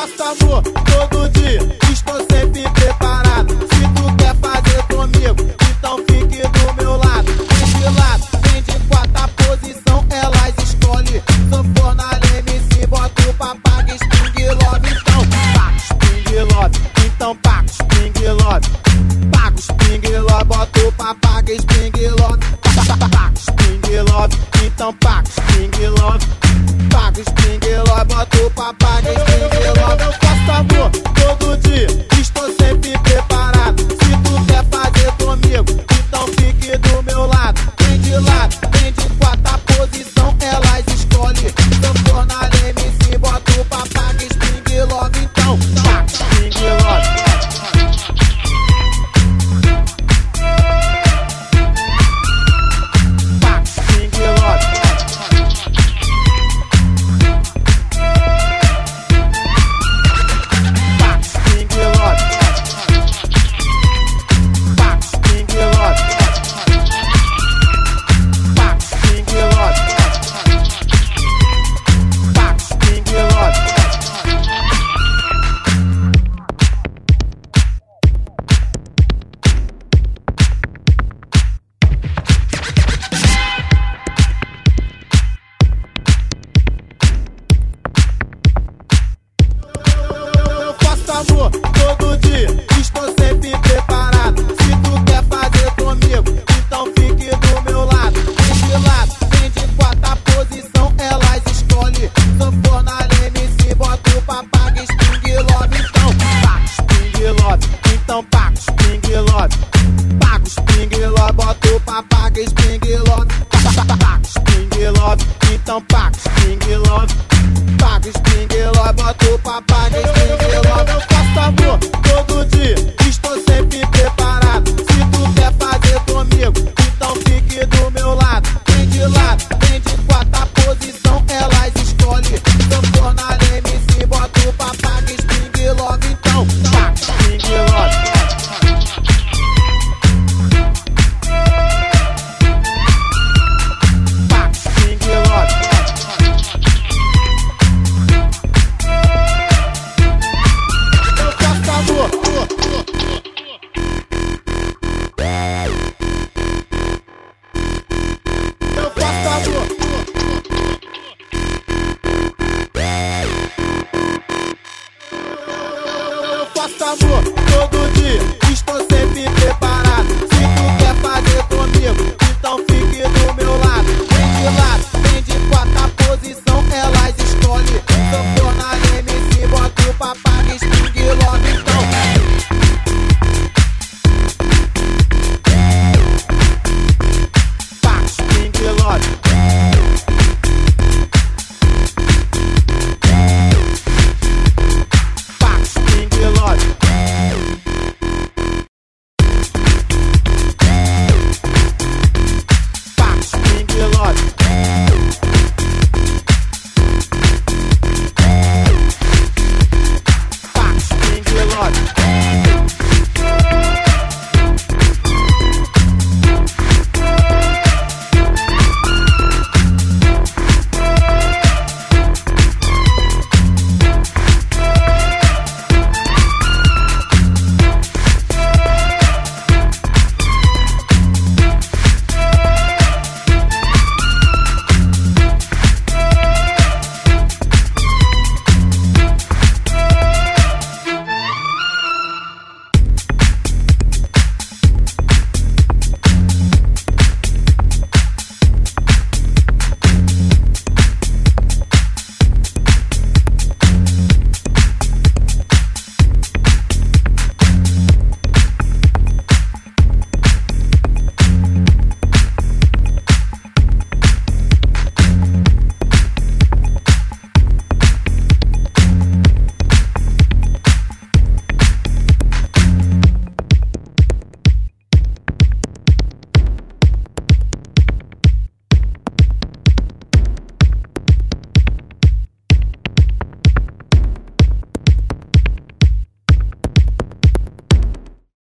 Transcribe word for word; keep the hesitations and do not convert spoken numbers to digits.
faço amor todo dia, estou sempre preparado. Se tu quer fazer comigo, então fique do meu lado. Vem de lado, vem de quarta posição, elas escolhem. Sanfona M C, bota o papaga, Spring Love. Então paga Spring Love, então paga Spring Love. Paga o Spring Love, bota o papaga, Spring Love. Paga Spring Love, então paga Spring Love. Paga Spring Love, bota o papaga, Spring Love. Eu faço amor todo dia, estou sempre preparado. Se tu quer fazer comigo, então fique do meu lado. Vem de lado, vem de quarta posição, elas escolhem. Sanfona M C, bota o papaga, Spring Love. Então paga Spring Love. Amor todo dia, estou sempre preparado. Se tu quer fazer comigo, então fique do meu lado. Vem de lado, vem de quarta posição, elas escolhem. Sanfona M C, bota o papaga, Spring Love. Então paga Spring Love, então paga Spring Love. Paga Spring Love, bota o papaga, Spring Love. Paga Spring Love, então paga Spring Love. Paga Spring Love, bota o papaga, Spring Love. Eu faço amor todo dia, estou sempre preparado. Se tu quer fazer comigo, então fique do meu lado. Vem de lado, vem de quarta posição, elas escolhem. Sanfona M C, bota o papaga, Spring Love. Então paga Spring Love. Faço amor todo dia.